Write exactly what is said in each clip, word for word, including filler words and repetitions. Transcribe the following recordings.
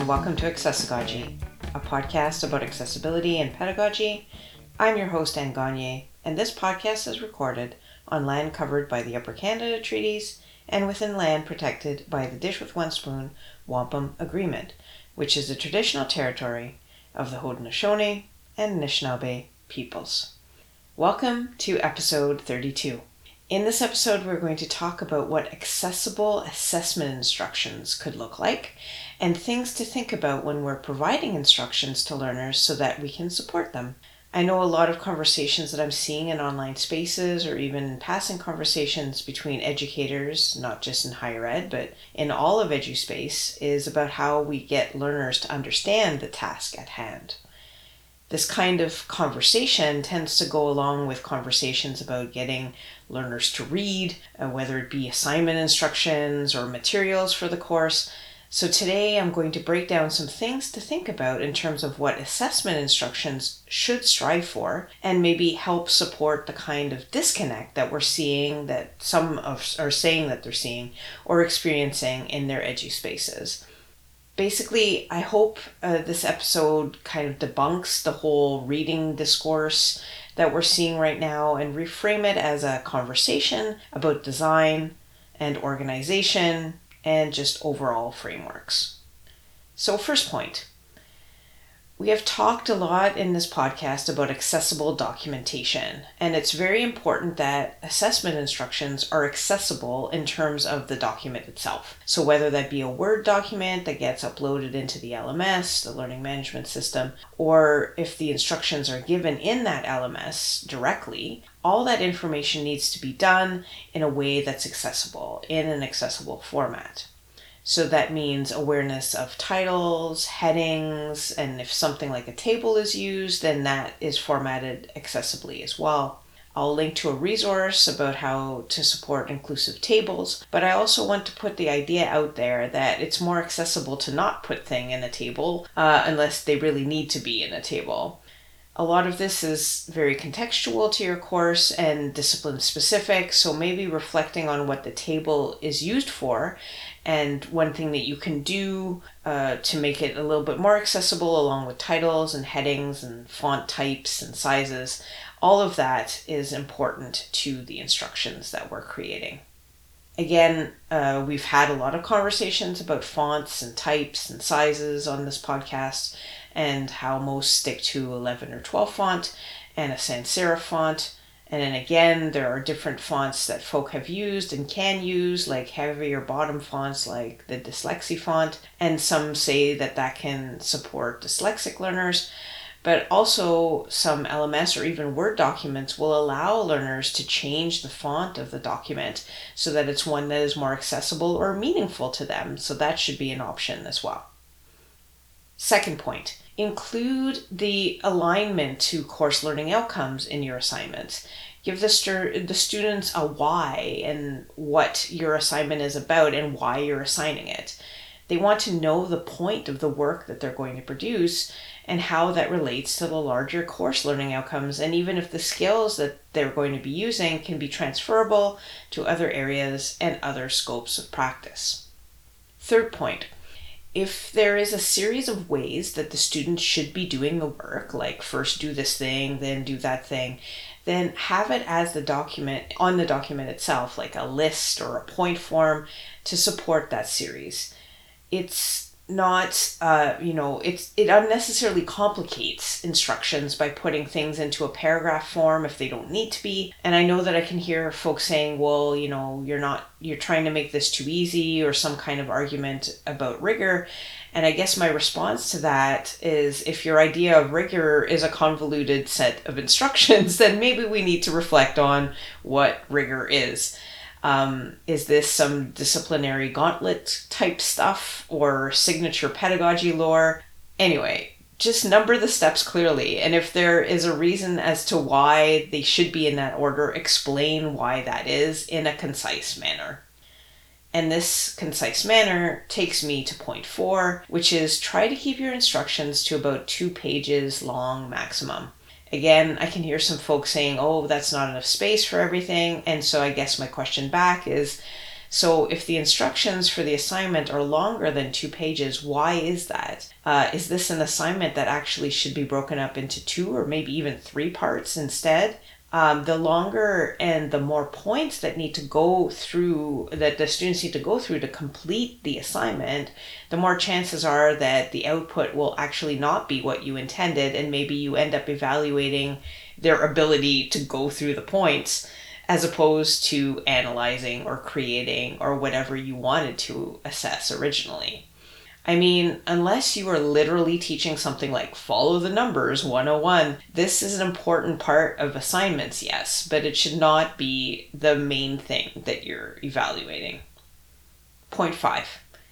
welcome to Accessigogy, a podcast about accessibility and pedagogy. I'm your host, Anne Gagne, and this podcast is recorded on land covered by the Upper Canada Treaties and within land protected by the Dish with One Spoon Wampum Agreement, which is the traditional territory of the Haudenosaunee and Anishinaabe peoples. Welcome to episode thirty-two. In this episode, we're going to talk about what accessible assessment instructions could look like and things to think about when we're providing instructions to learners so that we can support them. I know a lot of conversations that I'm seeing in online spaces or even in passing conversations between educators, not just in higher ed, but in all of EduSpace, is about how we get learners to understand the task at hand. This kind of conversation tends to go along with conversations about getting learners to read, uh, whether it be assignment instructions or materials for the course. So today I'm going to break down some things to think about in terms of what assessment instructions should strive for and maybe help support the kind of disconnect that we're seeing, that some of are saying that they're seeing or experiencing in their edu spaces. Basically, I hope uh, this episode kind of debunks the whole reading discourse that we're seeing right now and reframe it as a conversation about design and organization and just overall frameworks. So first point, we have talked a lot in this podcast about accessible documentation, and it's very important that assessment instructions are accessible in terms of the document itself. So whether that be a Word document that gets uploaded into the L M S, the learning management system, or if the instructions are given in that L M S directly, all that information needs to be done in a way that's accessible, in an accessible format. So that means awareness of titles, headings, and if something like a table is used, then that is formatted accessibly as well. I'll link to a resource about how to support inclusive tables, but I also want to put the idea out there that it's more accessible to not put thing in a table uh, unless they really need to be in a table. A lot of this is very contextual to your course and discipline specific, so maybe reflecting on what the table is used for. And one thing that you can do uh, to make it a little bit more accessible, along with titles and headings and font types and sizes, all of that is important to the instructions that we're creating. Again, uh, we've had a lot of conversations about fonts and types and sizes on this podcast and how most stick to eleven or twelve font and a sans serif font. And then again, there are different fonts that folk have used and can use, like heavier bottom fonts like the Dyslexie font. And some say that that can support dyslexic learners. But also some L M S or even Word documents will allow learners to change the font of the document so that it's one that is more accessible or meaningful to them. So that should be an option as well. Second point, include the alignment to course learning outcomes in your assignments. Give the, stu- the students a why and what your assignment is about and why you're assigning it. They want to know the point of the work that they're going to produce and how that relates to the larger course learning outcomes, and even if the skills that they're going to be using can be transferable to other areas and other scopes of practice. Third point, if there is a series of ways that the student should be doing the work, like first do this thing, then do that thing, then have it as the document, on the document itself, like a list or a point form to support that series. It's not, uh, you know, it's it unnecessarily complicates instructions by putting things into a paragraph form if they don't need to be. And I know that I can hear folks saying, well, you know, you're not, you're trying to make this too easy, or some kind of argument about rigor. And I guess my response to that is, if your idea of rigor is a convoluted set of instructions, then maybe we need to reflect on what rigor is. Um, is this some disciplinary gauntlet type stuff or signature pedagogy lore? Anyway, just number the steps clearly. And if there is a reason as to why they should be in that order, explain why that is in a concise manner. And this concise manner takes me to point four, which is try to keep your instructions to about two pages long maximum. Again, I can hear some folks saying, oh, that's not enough space for everything. And so I guess my question back is, So if the instructions for the assignment are longer than two pages, why is that? Uh, is this an assignment that actually should be broken up into two or maybe even three parts instead? Um, the longer and the more points that need to go through, that the students need to go through to complete the assignment, the more chances are that the output will actually not be what you intended, and maybe you end up evaluating their ability to go through the points as opposed to analyzing or creating or whatever you wanted to assess originally. I mean, unless you are literally teaching something like follow the numbers one oh one, this is an important part of assignments, yes, but it should not be the main thing that you're evaluating. Point five,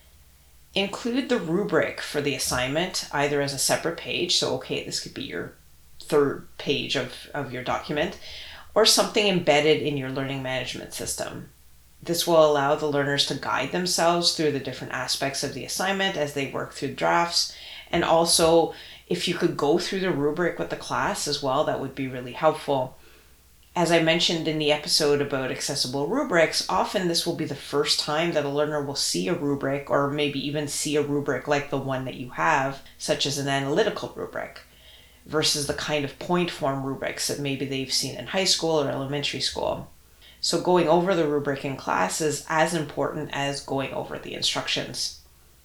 include the rubric for the assignment either as a separate page, so okay, this could be your third page of, of your document, or something embedded in your learning management system. This will allow the learners to guide themselves through the different aspects of the assignment as they work through drafts. And also, if you could go through the rubric with the class as well, that would be really helpful. As I mentioned in the episode about accessible rubrics, often this will be the first time that a learner will see a rubric, or maybe even see a rubric like the one that you have, such as an analytical rubric, versus the kind of point form rubrics that maybe they've seen in high school or elementary school. So going over the rubric in class is as important as going over the instructions.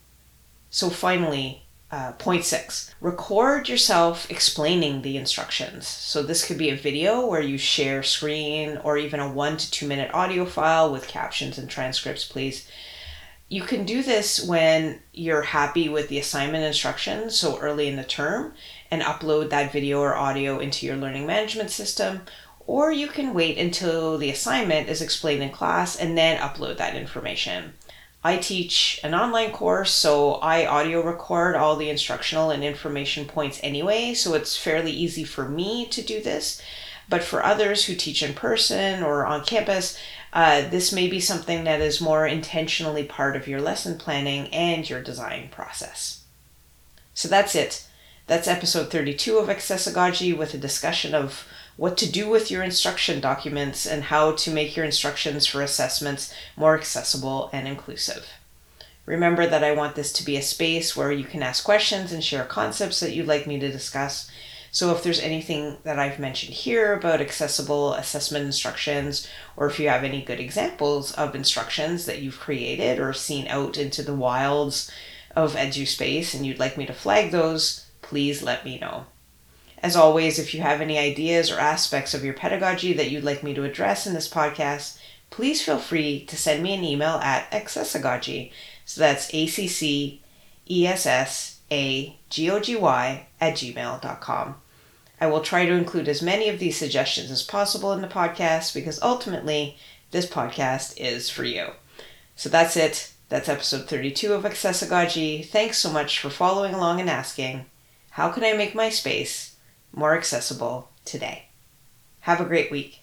So finally, uh, point six, record yourself explaining the instructions. So this could be a video where you share screen, or even a one to two minute audio file with captions and transcripts, please. You can do this when you're happy with the assignment instructions, so early in the term, and upload that video or audio into your learning management system. Or you can wait until the assignment is explained in class and then upload that information. I teach an online course, so I audio record all the instructional and information points anyway, so it's fairly easy for me to do this. But for others who teach in person or on campus, uh, this may be something that is more intentionally part of your lesson planning and your design process. So that's it. That's episode thirty-two of Accessigaji, with a discussion of what to do with your instruction documents and how to make your instructions for assessments more accessible and inclusive. Remember that I want this to be a space where you can ask questions and share concepts that you'd like me to discuss. So if there's anything that I've mentioned here about accessible assessment instructions, or if you have any good examples of instructions that you've created or seen out into the wilds of EduSpace and you'd like me to flag those, please let me know. As always, if you have any ideas or aspects of your pedagogy that you'd like me to address in this podcast, please feel free to send me an email at accessigaji. So that's A C C E S S A G O G Y at gmail dot com. I will try to include as many of these suggestions as possible in the podcast, because ultimately this podcast is for you. So that's it. That's episode thirty-two of Accessigaji. Thanks so much for following along and asking, how can I make my space more accessible today? Have a great week.